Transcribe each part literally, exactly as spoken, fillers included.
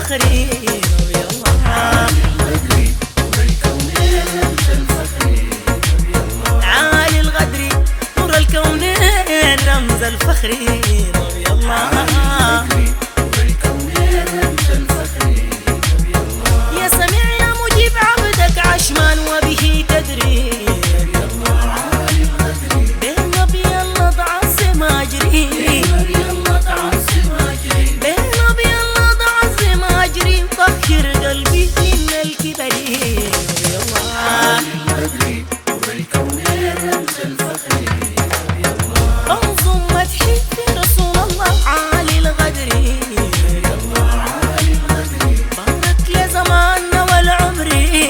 الفخري رضي الله عالي الغدر نور الكونين رمز الفخري رضي الله عالي الغدر نور الكونين رمز الفخري رضي الله يا سميع يا مجيب عبدك عشمان وبه تدري بين نبي الله تعظم اجري بين نبي الله تعظم اجري طهر قلبي من الكبر رضي الله عالي الغدر نور الكونين رمز الفخر رضي الله انظم مدحي في رسول الله عالي الغدر رضي الله عالي الغدر بارك لزماننا والعمر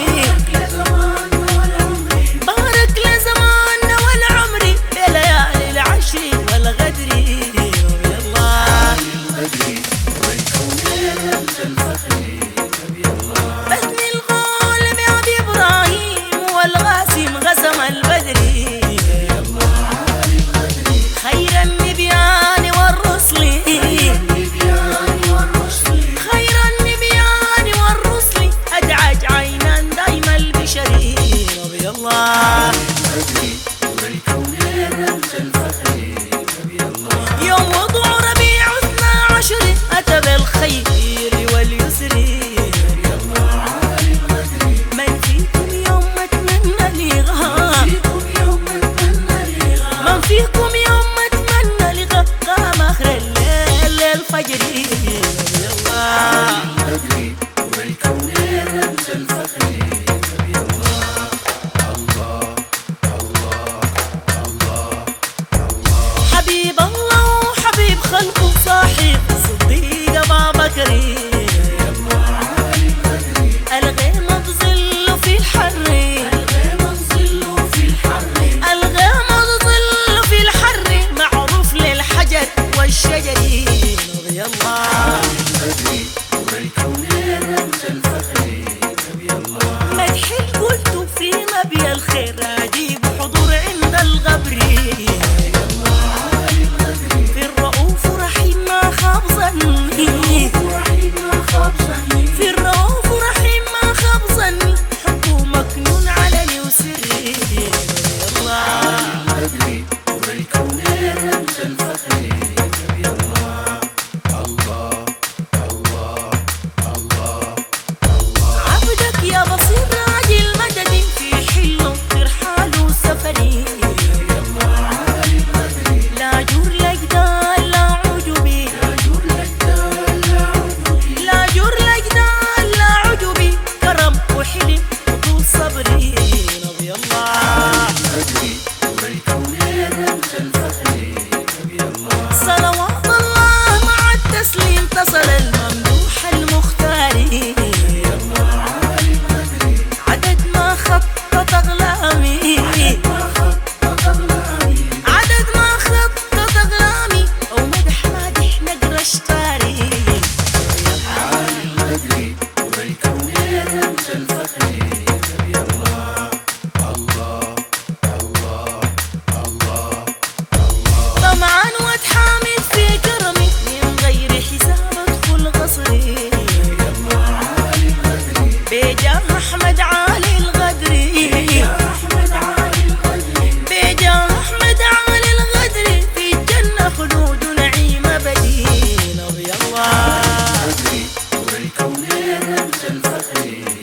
بارك لزماننا والعمر بليالي العشر والغدر رضي الله عالي الغدر نور الكونين رمز الفخر رضي الله بذل الغول بأبي إبراهيم والغاسم غزم البدر رضي الله عالي الغدر خير النبيان والرسل خير النبيان والرسل أدعج عينا دايم البشر رضي الله عالي الغدر نور الكونين رمز الفخر رضي الله يوم وضع ربيع اثنا عشر أتى بالخير واليسر رضي الله عالي الغدر من فيكم يوم أتمنى لغا من فيكم يوم أتمنى لغا قام آخر الليل للفجر رضي الله عالي الغدر نور الكونين رمز الفخر رضي الله الله الله الله الله حبيب الله وحبيب خلقه صاحب صديق أبا بكر رضي الله عالي الغدر الغيمة تظل في الحر الغيمة تظل في الحر الغيمة تظل في الحر معروف للحجر والشجر رضي الله عالي الغدر نور الكونين رمز الفخر رضي الله مدح قلت في نبي الخير أجيب حضور عند الغبر رضي الله عالي الغدر في الرؤوف رحيم ما خاب ظني في الرؤوف رحيم ما خاب ظني حبه مكنون علني وسري رضي الله عالي الغدر نور الكونين رمز الفخر رضي الله الله الله الله الله عبدك يا بصير راجل مدد في حل ترحال وسفري رضي الله عالي الغدر لا جور لجدال لا عجبي لا جور لجدال لا عجبي لا جور لجدال لا عجبي كرم وحلم وطول صبري رضي الله عالي الغدر نور الكونين رمز الفخر رضي الله صلوات الله مع التسليم تصل الممدوح المختار رضي الله عالي الغدر عدد ما خطط أغلامي عدد ما خطط أغلامي أو مدح مادح نقر اشتاري عالي الغدر نور الكونين رمز الفخر رضي الله الله الله الله الله طمعا واتحامد في كرمي من غير حساب ادخل قصري رضي الله عالي الغدر بجاه أحمد عالي الغدر بجاه أحمد عالي الغدر في الجنة خلود نعيم أبدي رضي الله عالي الغدر نور الكونين رمز الفخر